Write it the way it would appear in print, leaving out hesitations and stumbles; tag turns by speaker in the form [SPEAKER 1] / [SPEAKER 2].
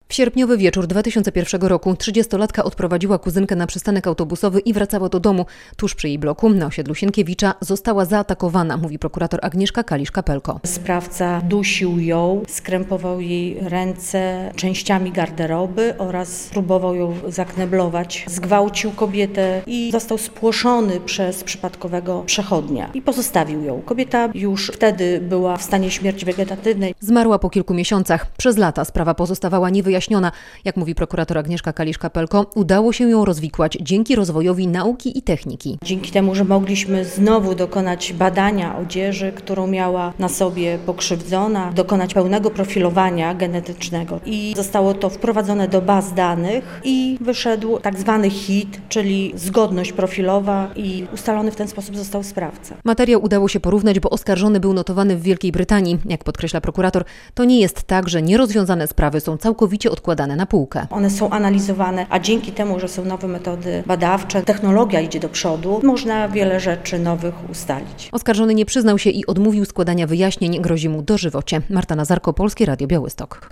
[SPEAKER 1] W sierpniowy wieczór 2001 roku 30-latka odprowadziła kuzynkę na przystanek autobusowy i wracała do domu. Tuż przy jej bloku na osiedlu Sienkiewicza została zaatakowana, mówi prokurator Agnieszka Kalisz-Kapelko.
[SPEAKER 2] Sprawca dusił ją, skrępował jej ręce częściami garderoby oraz próbował ją zakneblować. Zgwałcił kobietę i został spłoszony przez przypadkowego przechodnia i pozostawił ją. Kobieta już wtedy była w stanie śmierci wegetatywnej.
[SPEAKER 1] Zmarła po kilku miesiącach. Przez lata sprawa pozostawała niewyjaśniona. Jak mówi prokurator Agnieszka Kalisz-Kapelko, udało się ją rozwikłać dzięki rozwojowi nauki i techniki.
[SPEAKER 2] Dzięki temu, że mogliśmy znowu dokonać badania odzieży, którą miała na sobie pokrzywdzona, dokonać pełnego profilowania genetycznego i zostało to wprowadzone do baz danych i wyszedł tak zwany hit, czyli zgodność profilowa i ustalony w ten sposób został sprawca.
[SPEAKER 1] Materiał udało się porównać, bo oskarżony był notowany w Wielkiej Brytanii. Jak podkreśla prokurator, to nie jest tak, że nierozwiązane sprawy są całkowicie odkładane na półkę.
[SPEAKER 2] One są analizowane, a dzięki temu, że są nowe metody badawcze, technologia idzie do przodu, można wiele rzeczy nowych ustalić.
[SPEAKER 1] Oskarżony nie przyznał się i odmówił składania wyjaśnień, grozi mu dożywocie. Marta Nazarko, Polskie Radio Białystok.